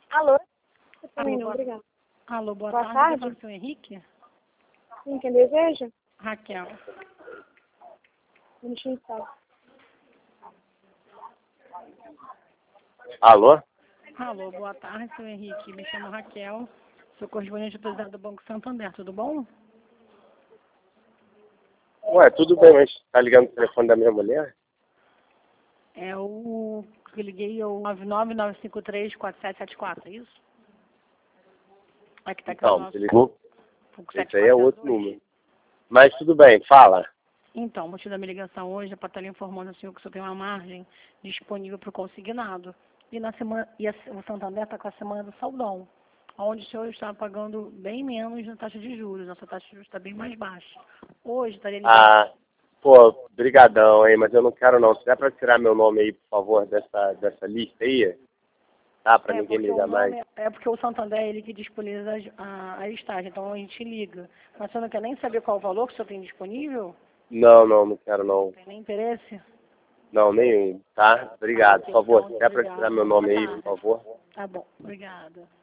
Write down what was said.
Alô? Eu Alô, também não, obrigada. Alô, boa Boa tarde. tarde. Fala com o seu Henrique? Sim, quem deseja? Raquel. Um minutinho só. Alô? Alô, boa tarde, seu Henrique. Me chamo Raquel. Sou correspondente autorizado do Banco Santander, tudo bom? Ué, tudo bem, mas tá ligando o telefone da minha mulher? É o que eu liguei, é o 999534774, é isso? Aqui tá aqui no Então, nosso... você ligou? o Esse aí é outro 7402. número. Mas tudo bem, fala. Então, o motivo da minha ligação hoje é para estar lhe informando ao senhor que o senhor tem uma margem disponível para o consignado. E na semana, o Santander está com a semana do saldão, onde o senhor está pagando bem menos na taxa de juros. Nossa taxa de juros está bem mais baixa. Hoje estaria ligando. Ah, pô, brigadão, hein, mas eu não quero não. Se der pra tirar meu nome aí, por favor, dessa lista aí, tá? Pra ninguém me ligar mais. É porque o Santander é ele que disponibiliza a listagem, então a gente liga. Mas você não quer nem saber qual o valor que o senhor tem disponível? Não quero não. Não tem nem interesse? Não, nenhum, tá? Obrigado, por favor. Se der pra Obrigada. tirar meu nome aí, por favor. Tá bom, obrigada.